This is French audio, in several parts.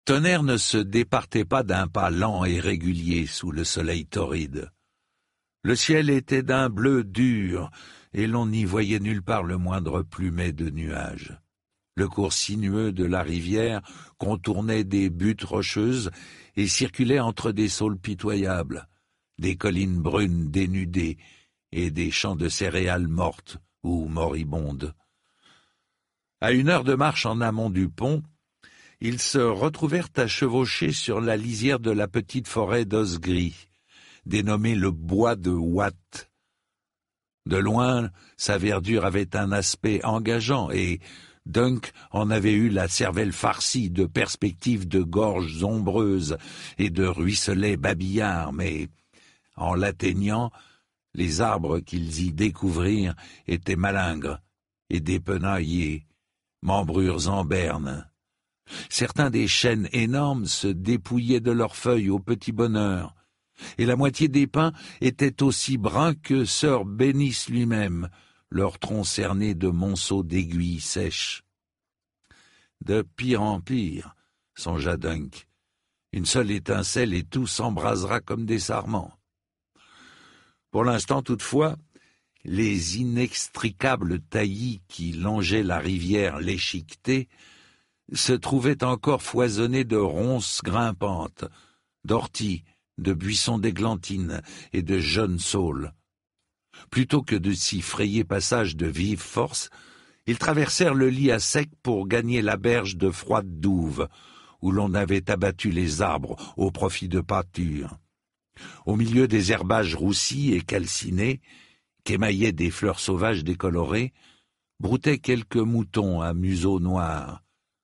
Tonnerre ne se départait pas d'un pas lent et régulier sous le soleil torride. Le ciel était d'un bleu dur, et l'on n'y voyait nulle part le moindre plumet de nuages. Le cours sinueux de la rivière contournait des buttes rocheuses et circulait entre des saules pitoyables, des collines brunes dénudées et des champs de céréales mortes ou moribondes. À 1 heure de marche en amont du pont, ils se retrouvèrent à chevaucher sur la lisière de la petite forêt d'os gris, dénommée le bois de Watt. De loin, sa verdure avait un aspect engageant et Dunk en avait eu la cervelle farcie de perspectives de gorges ombreuses et de ruisselets babillards, mais en l'atteignant, les arbres qu'ils y découvrirent étaient malingres et dépenaillés, membrures en berne. Certains des chênes énormes se dépouillaient de leurs feuilles au petit bonheur, et la moitié des pins étaient aussi bruns que sœur Bénice lui-même, leur tronc cerné de monceaux d'aiguilles sèches. De pire en pire, songea Dunk. Une seule étincelle et tout s'embrasera comme des sarments. Pour l'instant, toutefois, les inextricables taillis qui longeaient la rivière l'échiquetée se trouvaient encore foisonnés de ronces grimpantes, d'orties, de buissons d'églantines et de jeunes saules. Plutôt que de s'y frayer passage de vive force, ils traversèrent le lit à sec pour gagner la berge de froide douve, où l'on avait abattu les arbres au profit de pâtures. Au milieu des herbages roussis et calcinés, qu'émaillaient des fleurs sauvages décolorées, broutaient quelques moutons à museau noir.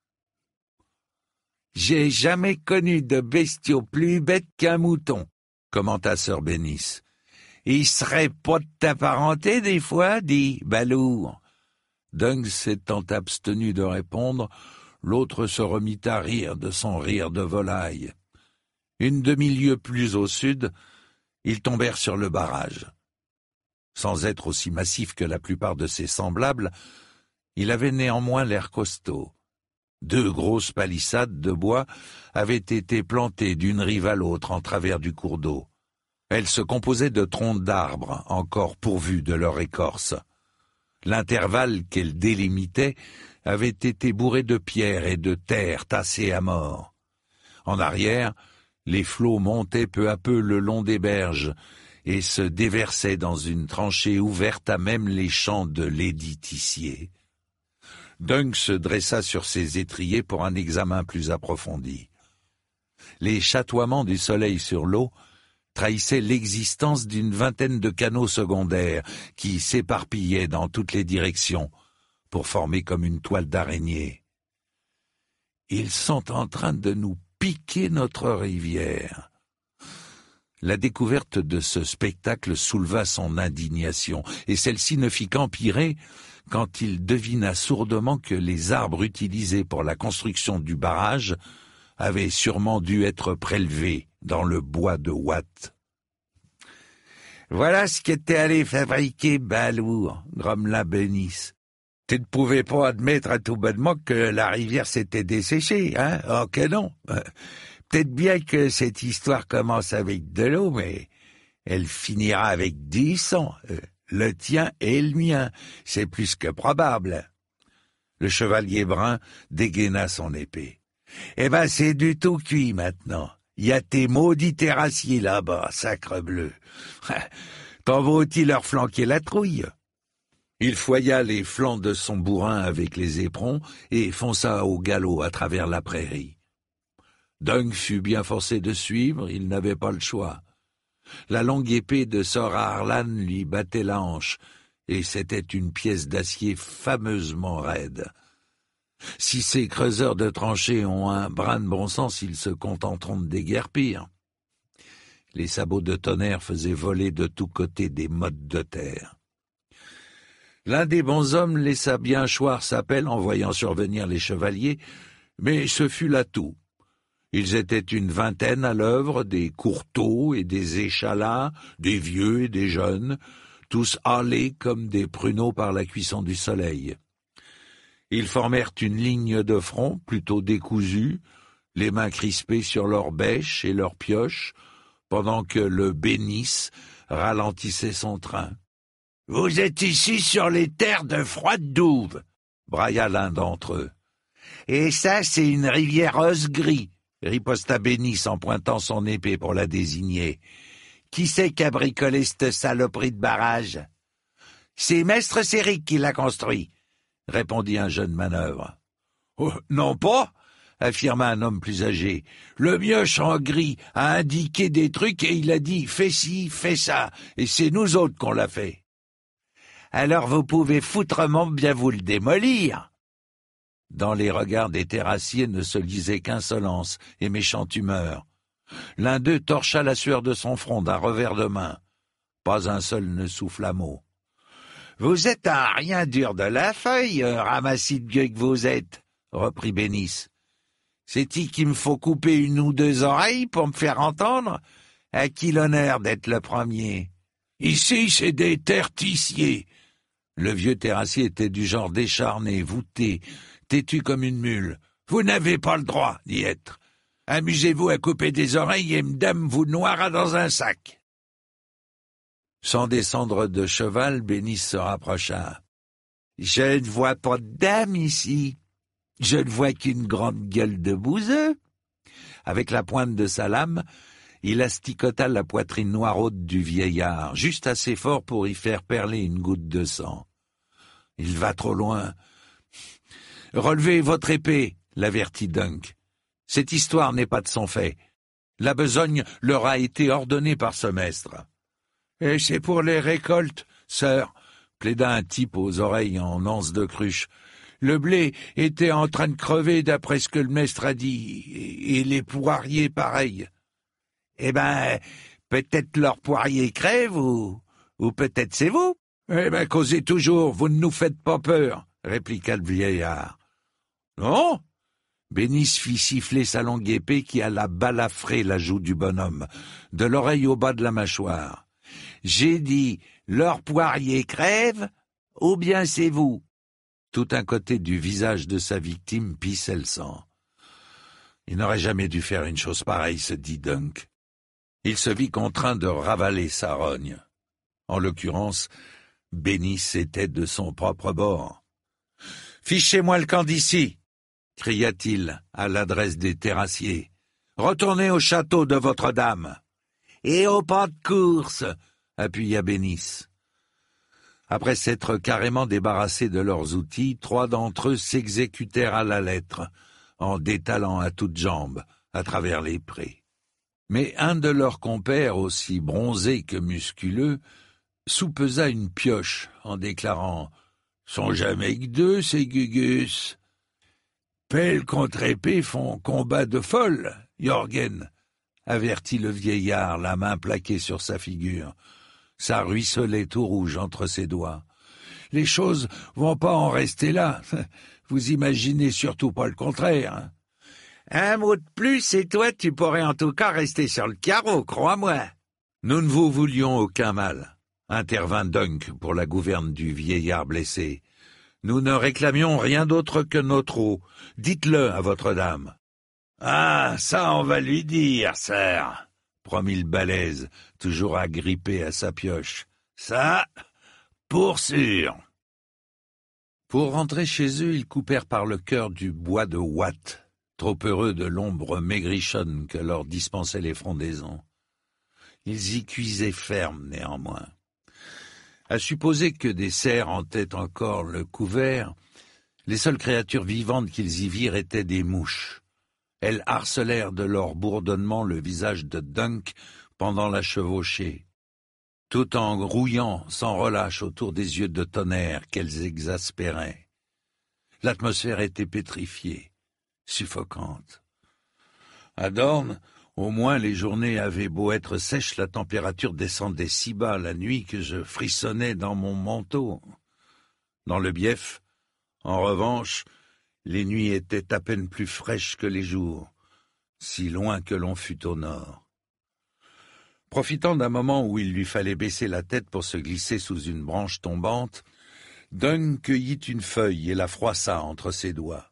« J'ai jamais connu de bestiaux plus bêtes qu'un mouton, » commenta sœur Bénice. « Il serait pas de ta parenté des fois, dit Balourd. » Dunk s'étant abstenu de répondre, l'autre se remit à rire de son rire de volaille. 1 demi-lieue plus au sud, ils tombèrent sur le barrage. Sans être aussi massif que la plupart de ses semblables, il avait néanmoins l'air costaud. 2 grosses palissades de bois avaient été plantées d'une rive à l'autre en travers du cours d'eau. Elles se composaient de troncs d'arbres encore pourvus de leur écorce. L'intervalle qu'elles délimitaient avait été bourré de pierres et de terre tassées à mort. En arrière, les flots montaient peu à peu le long des berges et se déversaient dans une tranchée ouverte à même les champs de Lady Tissier. Dunk se dressa sur ses étriers pour un examen plus approfondi. Les chatoiements du soleil sur l'eau trahissaient l'existence d'une vingtaine de canaux secondaires qui s'éparpillaient dans toutes les directions pour former comme une toile d'araignée. « Ils sont en train de nous piquer notre rivière. » La découverte de ce spectacle souleva son indignation, et celle-ci ne fit qu'empirer quand il devina sourdement que les arbres utilisés pour la construction du barrage avaient sûrement dû être prélevés dans le bois de Watt. « Voilà ce qu'était allé fabriquer Balourd, » grommela Bénice. « Tu ne pouvais pas admettre à tout bonnement que la rivière s'était desséchée, hein? Oh que non! Peut-être bien que cette histoire commence avec de l'eau, mais elle finira avec du sang. Le tien et le mien, c'est plus que probable. » Le chevalier brun dégaina son épée. « Eh ben, c'est du tout cuit maintenant. Il y a tes maudits terrassiers là-bas, sacre bleu. T'en vaut-il leur flanquer la trouille? » Il foya les flancs de son bourrin avec les éperons et fonça au galop à travers la prairie. Dunk fut bien forcé de suivre, il n'avait pas le choix. La longue épée de sir Harlan lui battait la hanche, et c'était une pièce d'acier fameusement raide. Si ces creuseurs de tranchées ont un brin de bon sens, ils se contenteront de déguerpir. Les sabots de Tonnerre faisaient voler de tous côtés des mottes de terre. L'un des bonshommes laissa bien choir sa pelle en voyant survenir les chevaliers, mais ce fut là tout. Ils étaient une vingtaine à l'œuvre, des courteaux et des échalas, des vieux et des jeunes, tous hâlés comme des pruneaux par la cuisson du soleil. Ils formèrent une ligne de front plutôt décousue, les mains crispées sur leurs bêches et leurs pioches, pendant que le Bénice ralentissait son train. « Vous êtes ici sur les terres de Froide-Douve, » brailla l'un d'entre eux. « Et ça, c'est une rivière Osgris, » riposta Bénice en pointant son épée pour la désigner. « Qui c'est qui a bricolé cette saloperie de barrage? »« C'est Maître Séric qui l'a construit, » répondit un jeune manœuvre. « Oh, non pas !» affirma un homme plus âgé. « Le mioche en gris a indiqué des trucs et il a dit « fais ci, fais ça », et c'est nous autres qu'on l'a fait. »« Alors vous pouvez foutrement bien vous le démolir !» Dans les regards des terrassiers ne se lisait qu'insolence et méchante humeur. L'un d'eux torcha la sueur de son front d'un revers de main. Pas un seul ne souffla mot. « Vous êtes un rien dur de la feuille, ramassis de gueux que vous êtes, » reprit Bénice. « C'est-il qu'il me faut couper une ou deux oreilles pour me faire entendre? À qui l'honneur d'être le premier? Ici, c'est des tertissiers. » Le vieux terrassier était du genre décharné, voûté, têtu comme une mule. « Vous n'avez pas le droit d'y être. Amusez-vous à couper des oreilles et m'dame vous noiera dans un sac. » Sans descendre de cheval, Bénice se rapprocha. « Je ne vois pas de dame ici. Je ne vois qu'une grande gueule de bouseux. » Avec la pointe de sa lame, il asticota la poitrine noiraude du vieillard, juste assez fort pour y faire perler une goutte de sang. « Il va trop loin. »« Relevez votre épée, » l'avertit Dunk. « Cette histoire n'est pas de son fait. La besogne leur a été ordonnée par ce maître. »« Et c'est pour les récoltes, sœur, » plaida un type aux oreilles en anse de cruche. « Le blé était en train de crever d'après ce que le maître a dit, et les poiriers pareil. »« Eh ben, peut-être leurs poiriers crèvent, ou peut-être c'est vous. »« Eh ben, causez toujours, vous ne nous faites pas peur, » répliqua le vieillard. « Non ?» Bénice fit siffler sa longue épée qui alla balafrer la joue du bonhomme, de l'oreille au bas de la mâchoire. « J'ai dit, leurs poiriers crèvent, ou bien c'est vous. » Tout un côté du visage de sa victime pissait le sang. Il n'aurait jamais dû faire une chose pareille, se dit Dunk. Il se vit contraint de ravaler sa rogne. En l'occurrence, Bénice était de son propre bord. « Fichez-moi le camp d'ici !» cria-t-il à l'adresse des terrassiers. « Retournez au château de votre dame. »« Et au pas de course !» appuya Bénice. Après s'être carrément débarrassés de leurs outils, 3 d'entre eux s'exécutèrent à la lettre, en détalant à toutes jambes à travers les prés. Mais un de leurs compères, aussi bronzé que musculeux, soupesa une pioche en déclarant « Sont jamais que 2, ces gugus. »« Pelle contre épée font combat de folle, Jorgen, » avertit le vieillard, la main plaquée sur sa figure. Ça ruisselait tout rouge entre ses doigts. « Les choses vont pas en rester là. Vous imaginez surtout pas le contraire. »« Un mot de plus et toi tu pourrais en tout cas rester sur le carreau, crois-moi. »« Nous ne vous voulions aucun mal, » intervint Dunk pour la gouverne du vieillard blessé. « Nous ne réclamions rien d'autre que notre eau. Dites-le à votre dame. »« Ah, ça on va lui dire, sœur, » promit le balèze, toujours agrippé à sa pioche. « Ça, pour sûr. » Pour rentrer chez eux, ils coupèrent par le cœur du bois de Watt, trop heureux de l'ombre maigrichonne que leur dispensaient les frondaisons. Ils y cuisaient ferme, néanmoins. À supposer que des cerfs hantaient encore le couvert, les seules créatures vivantes qu'ils y virent étaient des mouches. Elles harcelèrent de leur bourdonnement le visage de Dunk pendant la chevauchée, tout en grouillant sans relâche autour des yeux de tonnerre qu'elles exaspéraient. L'atmosphère était pétrifiée, suffocante. À Dorne, au moins les journées avaient beau être sèches, la température descendait si bas la nuit que je frissonnais dans mon manteau. Dans le Bief, en revanche, les nuits étaient à peine plus fraîches que les jours, si loin que l'on fût au nord. Profitant d'un moment où il lui fallait baisser la tête pour se glisser sous une branche tombante, Dunk cueillit une feuille et la froissa entre ses doigts.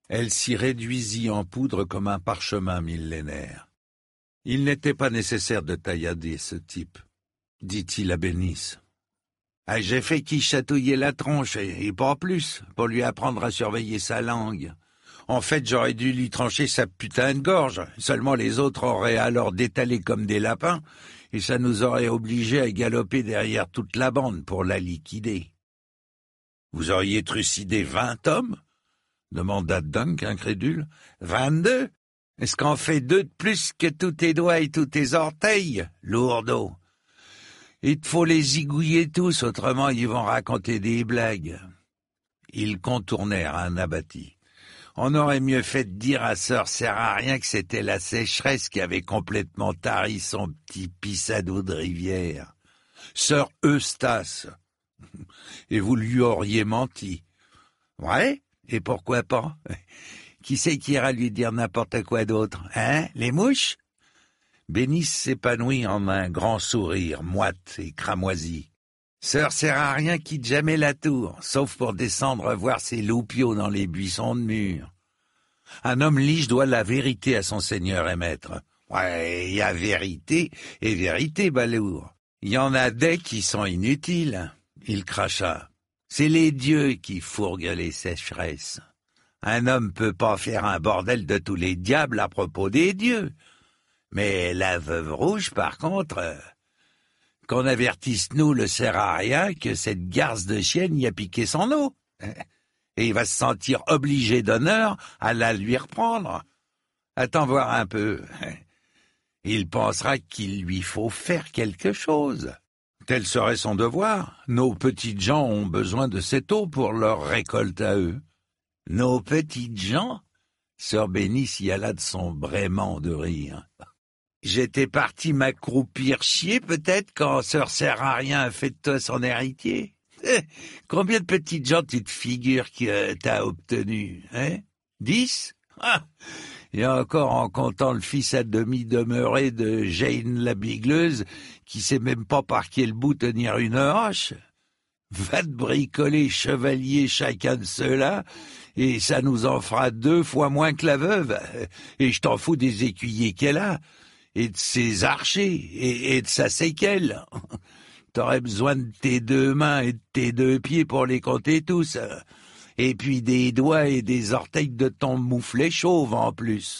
Elle s'y réduisit en poudre comme un parchemin millénaire. Il n'était pas nécessaire de taillader ce type, dit-il à Bénice. Ah, j'ai fait qu'il chatouillait la tronche, et pas plus, pour lui apprendre à surveiller sa langue. En fait, j'aurais dû lui trancher sa putain de gorge, seulement les autres auraient alors détalé comme des lapins, et ça nous aurait obligés à galoper derrière toute la bande pour la liquider. « Vous auriez trucidé 20 hommes ?» demanda Dunk, incrédule. « 22 ? Est-ce qu'en fait 2 de plus que tous tes doigts et tous tes orteils, lourdeau ? Il te faut les zigouiller tous, autrement ils vont raconter des blagues. » Ils contournèrent un abattis. On aurait mieux fait de dire à Sœur Serrarien que c'était la sécheresse qui avait complètement tari son petit pissadou de rivière. Sœur Eustace. Et vous lui auriez menti. Ouais, et pourquoi pas? Qui c'est qui ira lui dire n'importe quoi d'autre? Hein, les mouches? Bénice s'épanouit en un grand sourire, moite et cramoisi. Sœur Serrarien quitte jamais la tour, sauf pour descendre voir ses loupiaux dans les buissons de mur. Un homme lige doit la vérité à son seigneur et maître. Ouais, il y a vérité et vérité, balourd. Il y en a des qui sont inutiles. Il cracha. C'est les dieux qui fourguent les sécheresses. Un homme peut pas faire un bordel de tous les diables à propos des dieux. Mais la veuve rouge, par contre... Qu'on avertisse nous le Serrarien que cette garce de chienne y a piqué son eau. Et il va se sentir obligé d'honneur à la lui reprendre. Attends voir un peu. Il pensera qu'il lui faut faire quelque chose. Tel serait son devoir. Nos petites gens ont besoin de cette eau pour leur récolte à eux. Nos petites gens? Sœur Bénice y alla de son braiement de rire. J'étais parti m'accroupir chier peut-être quand Sœur Serrarien a fait de toi son héritier. Combien de petites gens tu te figures que t'as obtenu, hein? 10? Et encore en comptant le fils à demi demeuré de Jane la bigleuse, qui sait même pas par quel bout tenir une roche. Va te bricoler chevalier chacun de ceux-là, et ça nous en fera 2 fois moins que la veuve. Et je t'en fous des écuyers qu'elle a, et de ses archers, et de sa séquelle. T'aurais besoin de tes 2 mains et de tes 2 pieds pour les compter tous. Et puis des doigts et des orteils de ton mouflet chauve en plus.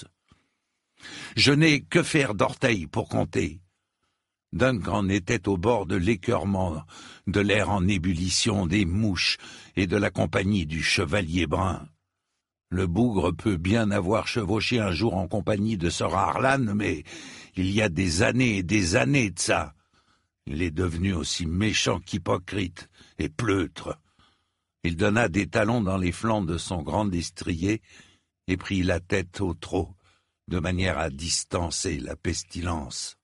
Je n'ai que faire d'orteils pour compter. Dunk en était au bord de l'écœurement, de l'air en ébullition, des mouches et de la compagnie du chevalier brun. Le bougre peut bien avoir chevauché un jour en compagnie de Sir Harlan, mais il y a des années et des années de ça. Il est devenu aussi méchant qu'hypocrite et pleutre. Il donna des talons dans les flancs de son grand destrier et prit la tête au trot, de manière à distancer la pestilence.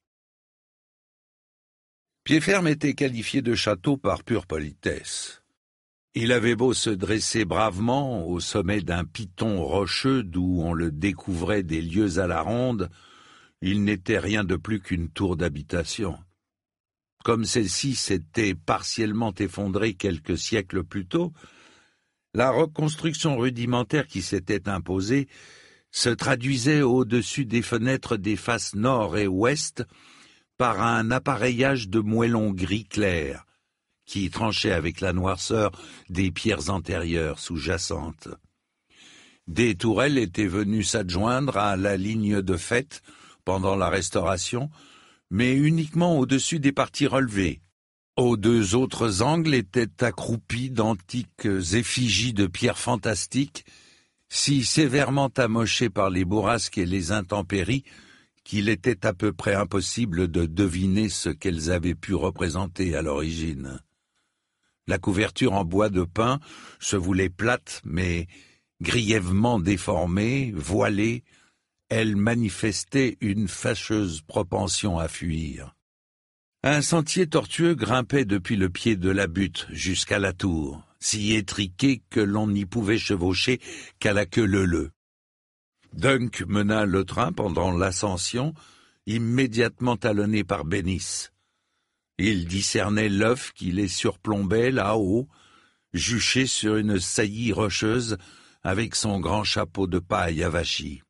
Piedferme était qualifié de château par pure politesse. Il avait beau se dresser bravement au sommet d'un piton rocheux d'où on le découvrait des lieues à la ronde, il n'était rien de plus qu'une tour d'habitation. Comme celle-ci s'était partiellement effondrée quelques siècles plus tôt, la reconstruction rudimentaire qui s'était imposée se traduisait au-dessus des fenêtres des faces nord et ouest par un appareillage de moellons gris clair qui tranchait avec la noirceur des pierres antérieures sous-jacentes. Des tourelles étaient venues s'adjoindre à la ligne de faîte pendant la Restauration, mais uniquement au-dessus des parties relevées. Aux 2 autres angles étaient accroupies d'antiques effigies de pierres fantastiques, si sévèrement amochées par les bourrasques et les intempéries qu'il était à peu près impossible de deviner ce qu'elles avaient pu représenter à l'origine. La couverture en bois de pin se voulait plate, mais grièvement déformée, voilée, elle manifestait une fâcheuse propension à fuir. Un sentier tortueux grimpait depuis le pied de la butte jusqu'à la tour, si étriqué que l'on n'y pouvait chevaucher qu'à la queue leu-leu. Dunk mena le train pendant l'ascension, immédiatement talonné par Bénice. Il discernait l'œuf qui les surplombait là-haut, juché sur une saillie rocheuse, avec son grand chapeau de paille avachi.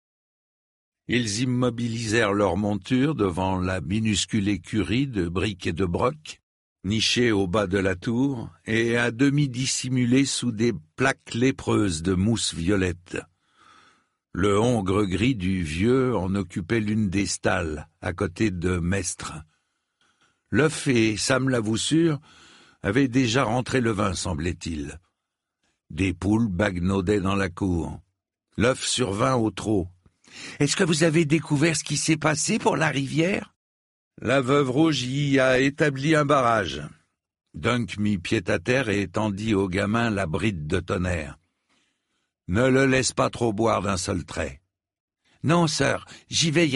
Ils immobilisèrent leur monture devant la minuscule écurie de briques et de brocs, nichée au bas de la tour et à demi dissimulée sous des plaques lépreuses de mousse violette. Le hongre gris du vieux en occupait l'une des stalles, à côté de Mestre. L'œuf et Sam Lavoussure avaient déjà rentré le vin, semblait-il. Des poules bagnaudaient dans la cour. L'œuf survint au trot. « Est-ce que vous avez découvert ce qui s'est passé pour la rivière ?» La veuve rouge y a établi un barrage. Dunk mit pied à terre et tendit au gamin la bride de tonnerre. « Ne le laisse pas trop boire d'un seul trait. »« Non, sœur, j'y veillerai. »«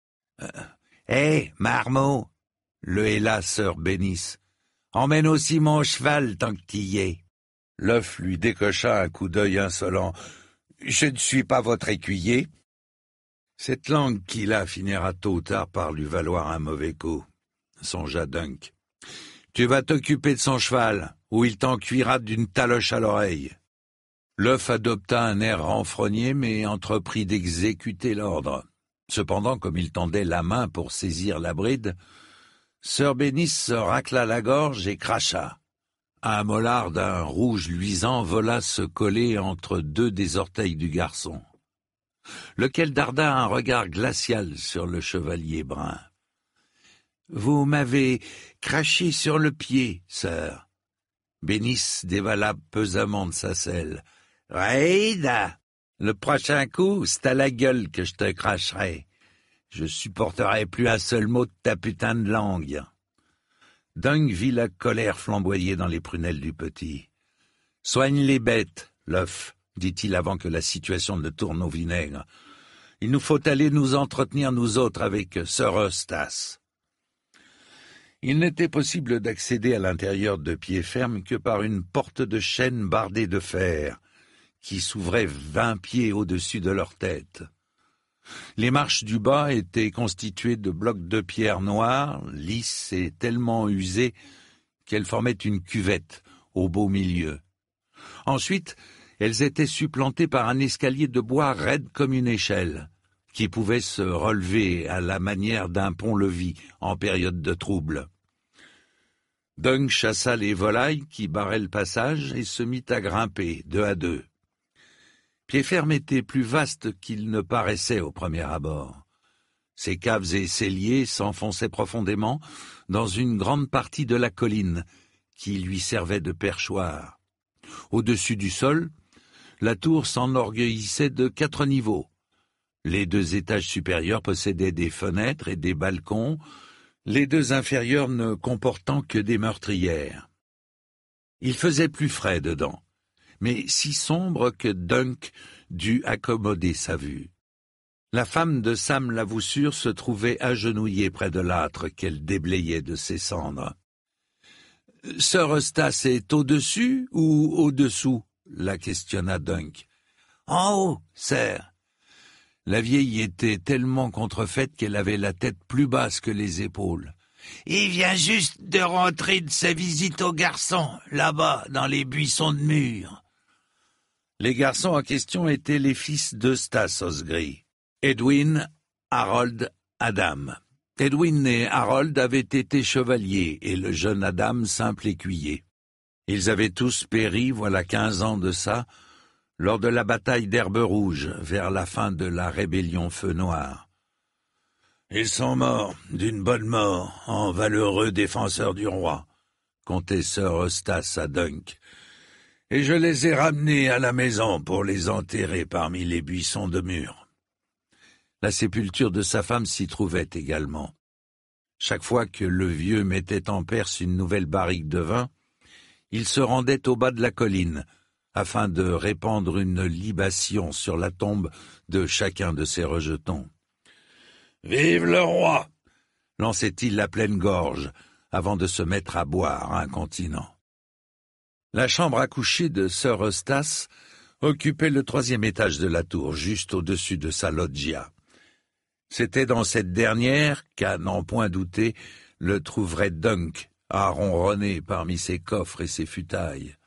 Hé, marmot !» le héla sœur Bénice. « Emmène aussi mon cheval tant que t'y es. » L'œuf lui décocha un coup d'œil insolent. « Je ne suis pas votre écuyer. » Cette langue qu'il a finira tôt ou tard par lui valoir un mauvais coup, songea Dunk. Tu vas t'occuper de son cheval, ou il t'en cuira d'une taloche à l'oreille. L'œuf adopta un air renfrogné, mais entreprit d'exécuter l'ordre. Cependant, comme il tendait la main pour saisir la bride, sœur Bénice se racla la gorge et cracha. Un mollard d'un rouge luisant vola se coller entre deux des orteils du garçon, lequel darda un regard glacial sur le chevalier brun. « Vous m'avez craché sur le pied, sœur. » Bénice dévala pesamment de sa selle. « Raïda, le prochain coup, c'est à la gueule que je te cracherai. Je supporterai plus un seul mot de ta putain de langue. » Dunk vit la colère flamboyer dans les prunelles du petit. « Soigne les bêtes, l'œuf, dit-il avant que la situation ne tourne au vinaigre. Il nous faut aller nous entretenir nous autres avec sœur Eustace. » Il n'était possible d'accéder à l'intérieur de pied ferme que par une porte de chêne bardée de fer, qui s'ouvrait 20 pieds au-dessus de leur tête. Les marches du bas étaient constituées de blocs de pierre noire, lisses et tellement usées qu'elles formaient une cuvette au beau milieu. Ensuite, elles étaient supplantées par un escalier de bois raide comme une échelle, qui pouvait se relever à la manière d'un pont-levis en période de trouble. Dunk chassa les volailles qui barraient le passage et se mit à grimper, deux à deux. Piedferme était plus vaste qu'il ne paraissait au premier abord. Ses caves et celliers s'enfonçaient profondément dans une grande partie de la colline qui lui servait de perchoir. Au-dessus du sol, la tour s'enorgueillissait de 4 niveaux. Les 2 étages supérieurs possédaient des fenêtres et des balcons, les 2 inférieurs ne comportant que des meurtrières. Il faisait plus frais dedans, mais si sombre que Dunk dut accommoder sa vue. La femme de Sam Lavoussure se trouvait agenouillée près de l'âtre qu'elle déblayait de ses cendres. « Sœur Eustace est au-dessus ou au-dessous ?» la questionna Dunk. « En haut, sœur. » La vieille était tellement contrefaite qu'elle avait la tête plus basse que les épaules. « Il vient juste de rentrer de sa visite aux garçons, là-bas, dans les buissons de mûres. » Les garçons en question étaient les fils d'Eustace Osgris, Edwin, Harold, Adam. Edwin et Harold avaient été chevaliers et le jeune Adam simple écuyer. Ils avaient tous péri, voilà 15 ans de ça, lors de la bataille d'Herbe Rouge, vers la fin de la rébellion Feu Noir. Ils sont morts, d'une bonne mort, en valeureux défenseurs du roi, contait sœur Eustace à Dunk. Et je les ai ramenés à la maison pour les enterrer parmi les buissons de mûres. La sépulture de sa femme s'y trouvait également. Chaque fois que le vieux mettait en Perse une nouvelle barrique de vin, il se rendait au bas de la colline, afin de répandre une libation sur la tombe de chacun de ses rejetons. « Vive le roi !» lançait-il à pleine gorge, avant de se mettre à boire incontinent. La chambre à coucher de sœur Eustace occupait le 3e étage de la tour, juste au-dessus de sa loggia. C'était dans cette dernière qu'à n'en point douter le trouverait Dunk, à ronronner parmi ses coffres et ses futailles.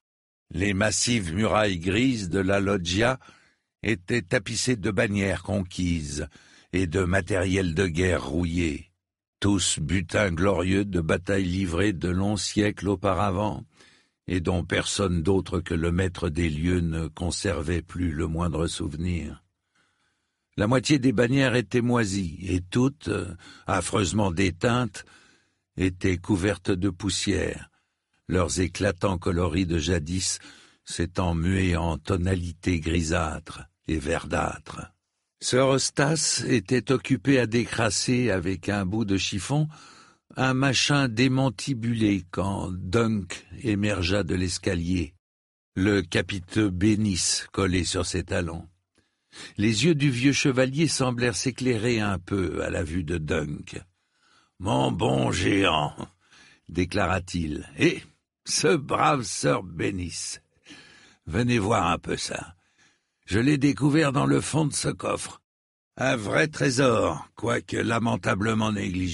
Les massives murailles grises de la loggia étaient tapissées de bannières conquises et de matériel de guerre rouillé, tous butins glorieux de batailles livrées de longs siècles auparavant, et dont personne d'autre que le maître des lieux ne conservait plus le moindre souvenir. La moitié des bannières étaient moisies, et toutes, affreusement déteintes, étaient couvertes de poussière, leurs éclatants coloris de jadis s'étant mués en tonalités grisâtres et verdâtres. Sir Eustace était occupé à décrasser avec un bout de chiffon un machin démantibulé quand Dunk émergea de l'escalier, le capiteux Bénice collé sur ses talons. Les yeux du vieux chevalier semblèrent s'éclairer un peu à la vue de Dunk. « Mon bon géant !» déclara-t-il. « Et ce brave Sir Bénice. Venez voir un peu ça. Je l'ai découvert dans le fond de ce coffre. Un vrai trésor, quoique lamentablement négligé. »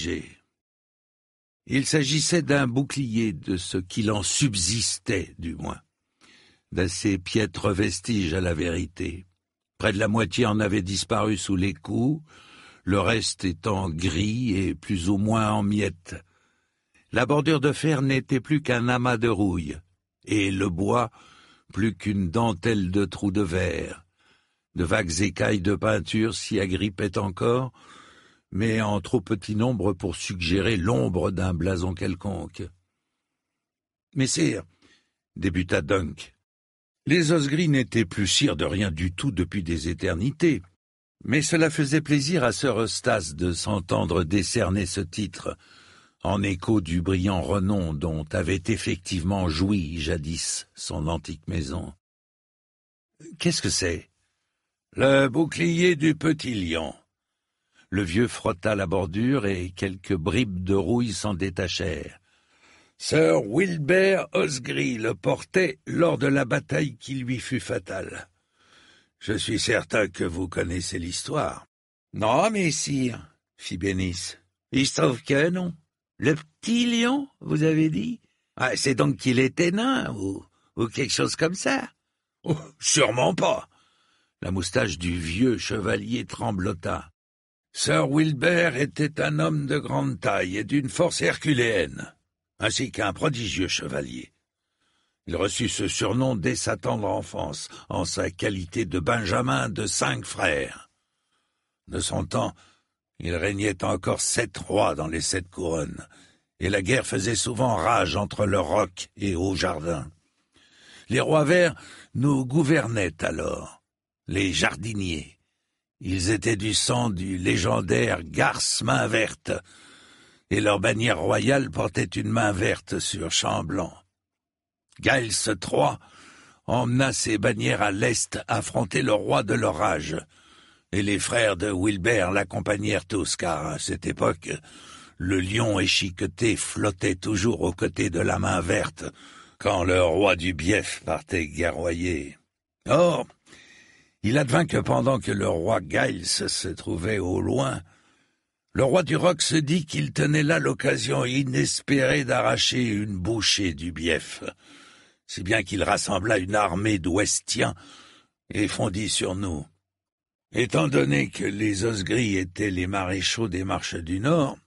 Il s'agissait d'un bouclier, de ce qu'il en subsistait, du moins. D'assez piètres vestiges, à la vérité. Près de la moitié en avait disparu sous les coups, le reste étant gris et plus ou moins en miettes. La bordure de fer n'était plus qu'un amas de rouille, et le bois plus qu'une dentelle de trous de verre. De vagues écailles de peinture s'y agrippaient encore, mais en trop petit nombre pour suggérer l'ombre d'un blason quelconque. « Messire, » débuta Dunk, « les Osgris n'étaient plus sires de rien du tout depuis des éternités, mais cela faisait plaisir à Sir Eustace de s'entendre décerner ce titre, en écho du brillant renom dont avait effectivement joui jadis son antique maison. « Qu'est-ce que c'est ?»« Le bouclier du Petit Lion. » Le vieux frotta la bordure et quelques bribes de rouille s'en détachèrent. Sir Wilbert Osgris le portait lors de la bataille qui lui fut fatale. Je suis certain que vous connaissez l'histoire. Non, messire, fit Bénice. Il se trouve que non. Le Petit Lion, vous avez dit? Ah, c'est donc qu'il était nain, ou quelque chose comme ça? Oh, sûrement pas. La moustache du vieux chevalier tremblota. Sir Wilbert était un homme de grande taille et d'une force herculéenne, ainsi qu'un prodigieux chevalier. Il reçut ce surnom dès sa tendre enfance, en sa qualité de benjamin de 5 frères. De son temps, il régnait encore 7 rois dans les 7 couronnes, et la guerre faisait souvent rage entre le Roc et Haut-Jardin. Les rois verts nous gouvernaient alors, les jardiniers. Ils étaient du sang du légendaire Garce main verte, et leur bannière royale portait une main verte sur champ blanc. Giles III emmena ses bannières à l'est affronter le roi de leur âge, et les frères de Wilbert l'accompagnèrent tous, car à cette époque, le lion échiqueté flottait toujours aux côtés de la main verte, quand le roi du Bief partait guerroyer. Or, il advint que pendant que le roi Giles se trouvait au loin, le roi du Roc se dit qu'il tenait là l'occasion inespérée d'arracher une bouchée du Bief, si bien qu'il rassembla une armée d'Ouestiens et fondit sur nous. Étant donné que les Osgris étaient les maréchaux des marches du Nord,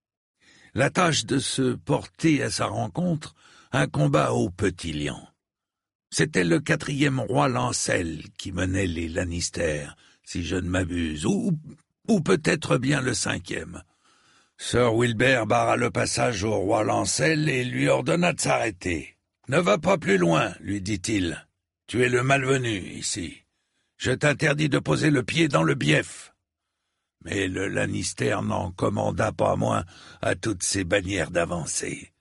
la tâche de se porter à sa rencontre incomba au Petit Lion. C'était le 4e roi Lancel qui menait les Lannister, si je ne m'abuse, ou peut-être bien le 5e. Sir Wilbert barra le passage au roi Lancel et lui ordonna de s'arrêter. « Ne va pas plus loin, lui dit-il. Tu es le malvenu ici. Je t'interdis de poser le pied dans le Bief. » Mais le Lannister n'en commanda pas moins à toutes ses bannières d'avancer.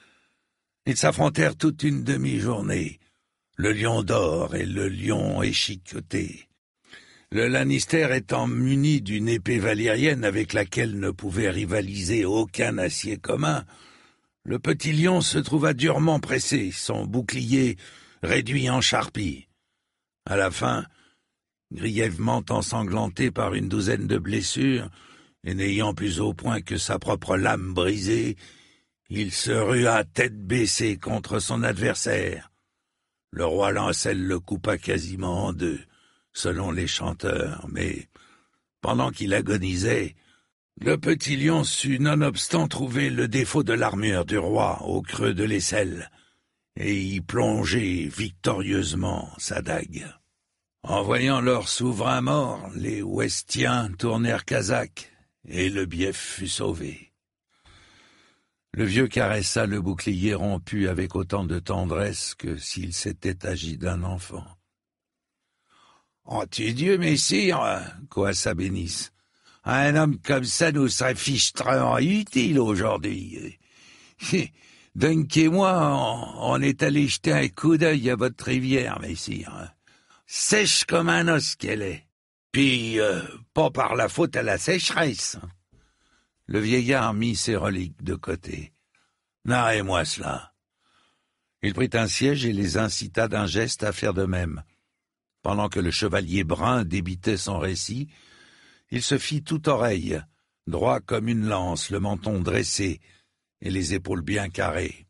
Ils s'affrontèrent toute une demi-journée, le lion d'or et le lion échiqueté. Le Lannister étant muni d'une épée valérienne avec laquelle ne pouvait rivaliser aucun acier commun, le Petit Lion se trouva durement pressé, son bouclier réduit en charpie. À la fin, grièvement ensanglanté par une douzaine de blessures, et n'ayant plus au point que sa propre lame brisée, il se rua tête baissée contre son adversaire. Le roi Lancel le coupa quasiment en deux, selon les chanteurs, mais pendant qu'il agonisait, le petit lion sut nonobstant trouver le défaut de l'armure du roi au creux de l'aisselle, et y plonger victorieusement sa dague. En voyant leur souverain mort, les Ouestiens tournèrent casaque, et le bief fut sauvé. Le vieux caressa le bouclier rompu avec autant de tendresse que s'il s'était agi d'un enfant. « Oh, tu Dieu, messire !» coassa Bénice. « Un homme comme ça nous serait fichtrement utile aujourd'hui. Dunk et moi, on est allé jeter un coup d'œil à votre rivière, messire. Sèche comme un os qu'elle est. Puis, pas par la faute à la sécheresse. » Le vieillard mit ses reliques de côté. « Narrez-moi cela. » Il prit un siège et les incita d'un geste à faire de même. Pendant que le chevalier brun débitait son récit, il se fit tout oreille, droit comme une lance, le menton dressé et les épaules bien carrées.